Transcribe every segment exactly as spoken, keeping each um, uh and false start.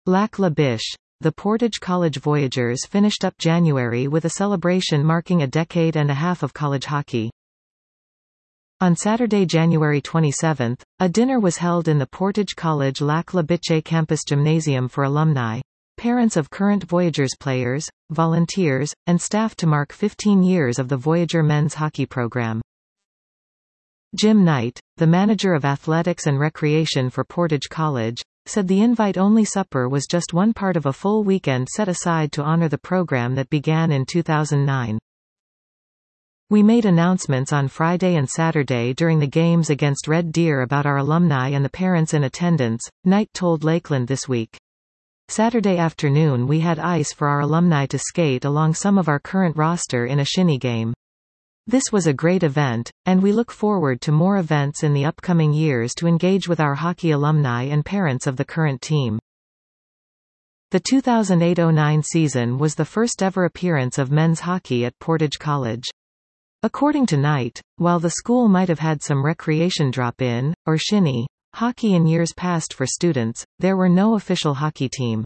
Lac La Biche. The Portage College Voyageurs finished up January with a celebration marking a decade and a half of college hockey. On Saturday, January twenty-seventh, a dinner was held in the Portage College Lac La Biche campus gymnasium for alumni, parents of current Voyageurs players, volunteers, and staff to mark fifteen years of the Voyager men's hockey program. Jim Knight, the manager of athletics and recreation for Portage College, said the invite-only supper was just one part of a full weekend set aside to honor the program that began in two thousand nine. We made announcements on Friday and Saturday during the games against Red Deer about our alumni and the parents in attendance, Knight told Lakeland This Week. Saturday afternoon we had ice for our alumni to skate along some of our current roster in a shinny game. This was a great event, and we look forward to more events in the upcoming years to engage with our hockey alumni and parents of the current team. The two thousand eight oh nine season was the first ever appearance of men's hockey at Portage College. According to Knight, while the school might have had some recreation drop-in, or shinny, hockey in years past for students, there were no official hockey team.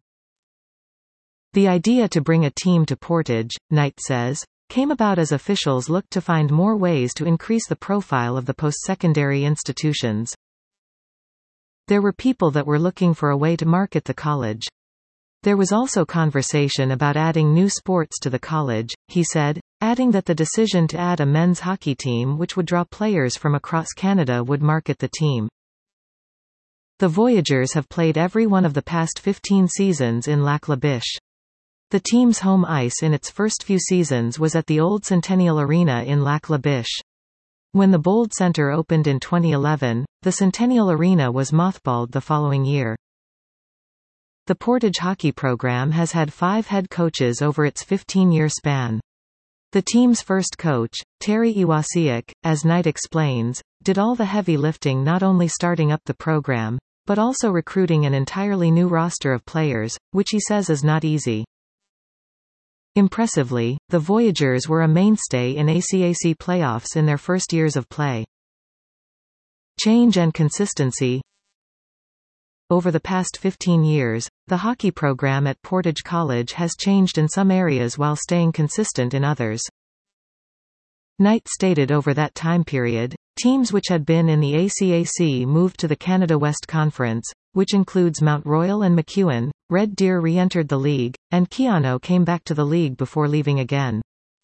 The idea to bring a team to Portage, Knight says, came about as officials looked to find more ways to increase the profile of the post-secondary institutions. There were people that were looking for a way to market the college. There was also conversation about adding new sports to the college, he said, adding that the decision to add a men's hockey team which would draw players from across Canada would market the team. The Voyageurs have played every one of the past fifteen seasons in Lac La Biche. The team's home ice in its first few seasons was at the old Centennial Arena in Lac La Biche. When the Bold Center opened in twenty eleven, the Centennial Arena was mothballed the following year. The Portage hockey program has had five head coaches over its fifteen-year span. The team's first coach, Terry Iwasiak, as Knight explains, did all the heavy lifting, not only starting up the program, but also recruiting an entirely new roster of players, which he says is not easy. Impressively, the Voyageurs were a mainstay in A C A C playoffs in their first years of play. Change and consistency. Over the past fifteen years, the hockey program at Portage College has changed in some areas while staying consistent in others. Knight stated over that time period, teams which had been in the A C A C moved to the Canada West Conference, which includes Mount Royal and MacEwan. Red Deer re-entered the league, and Keanu came back to the league before leaving again.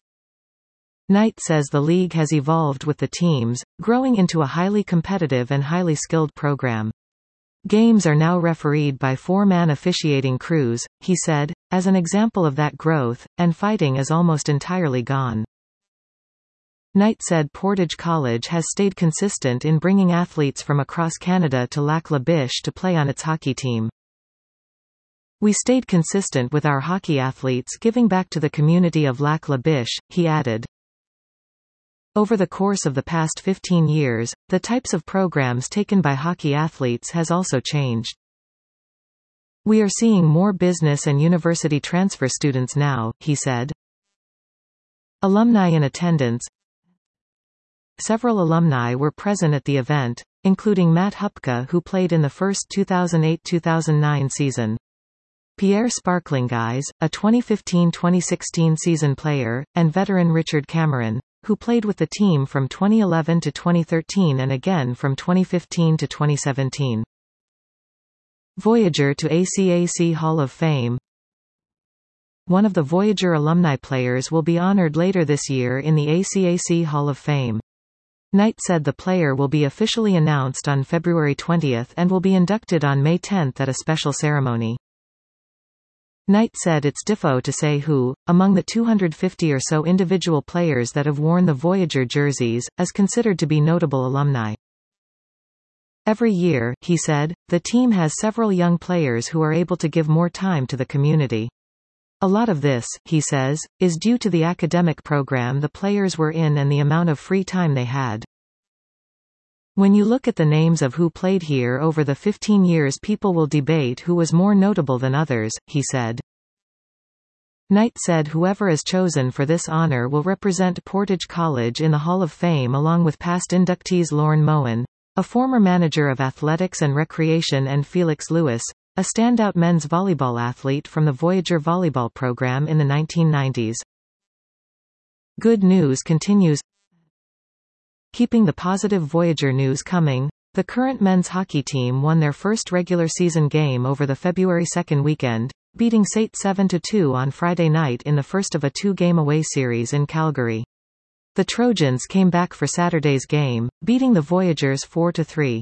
Knight says the league has evolved with the teams, growing into a highly competitive and highly skilled program. Games are now refereed by four-man officiating crews, he said, as an example of that growth, and fighting is almost entirely gone. Knight said Portage College has stayed consistent in bringing athletes from across Canada to Lac La Biche to play on its hockey team. We stayed consistent with our hockey athletes giving back to the community of Lac La Biche, he added. Over the course of the past fifteen years, the types of programs taken by hockey athletes has also changed. We are seeing more business and university transfer students now, he said. Alumni in attendance. Several alumni were present at the event, including Matt Hupka, who played in the first two thousand eight two thousand nine season. Pierre Sparklingguys, a twenty fifteen twenty sixteen season player, and veteran Richard Cameron, who played with the team from twenty eleven to twenty thirteen and again from twenty fifteen to twenty seventeen. Voyager to A C A C Hall of Fame. One of the Voyager alumni players will be honored later this year in the A C A C Hall of Fame. Knight said the player will be officially announced on February twentieth and will be inducted on May tenth at a special ceremony. Knight said it's difficult to say who, among the two hundred fifty or so individual players that have worn the Voyager jerseys, is considered to be notable alumni. Every year, he said, the team has several young players who are able to give more time to the community. A lot of this, he says, is due to the academic program the players were in and the amount of free time they had. When you look at the names of who played here over the fifteen years, people will debate who was more notable than others, he said. Knight said whoever is chosen for this honor will represent Portage College in the Hall of Fame along with past inductees Lorne Moen, a former manager of athletics and recreation, and Felix Lewis, a standout men's volleyball athlete from the Voyager volleyball program in the nineteen nineties. Good news continues. Keeping the positive Voyager news coming, the current men's hockey team won their first regular season game over the February second weekend, beating S A T seven to two on Friday night in the first of a two-game away series in Calgary. The Trojans came back for Saturday's game, beating the Voyagers four to three.